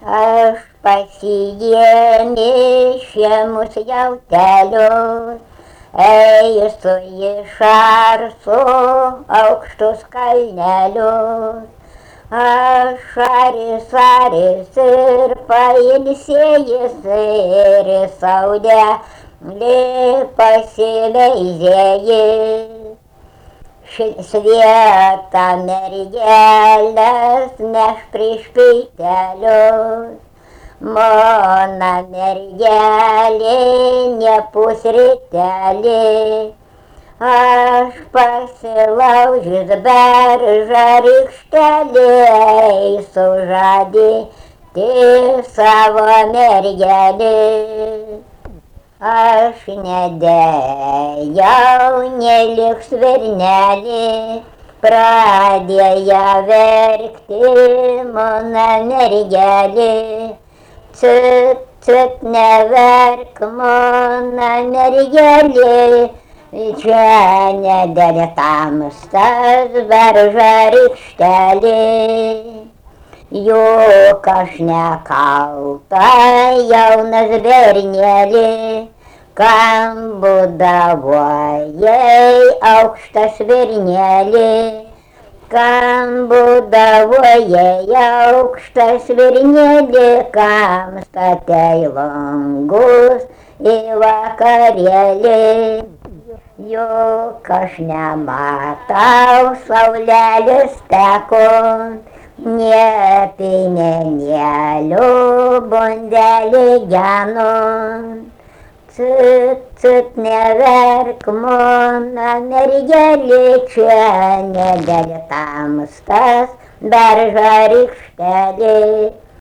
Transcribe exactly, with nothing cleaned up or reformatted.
Aš pasijėmėšėmus jautelius, eisiu į šarsu aukštus kalnelius. Aš aris, aris ir pailsėjęs ir į saudelį pasileidėjęs. Svietą mergelės neš prieš peitelius, mano mergelė nepusrytelė. Aš pasilaužęs beržą rykštelį eisiu žadėti savo mergelį. Aš nedėjau, neliks svernelį, pradėjo verkti mano mergelė. Cit, cit, neverk mano mergelė, čia nedėlė tamstas beržo rykštelė. Juk aš nekalta jaunas bernelė, kam būdavo jai aukštas virnelė, kam būdavo jai aukštas virnelė, kam statei langus į vakarėlį. Juk aš nematau saulelės tekont, ne pinenėlių bundelį genon. Cit, cit, neverk mano mergelė, čia nedėlė tamstas beržo rykštelė.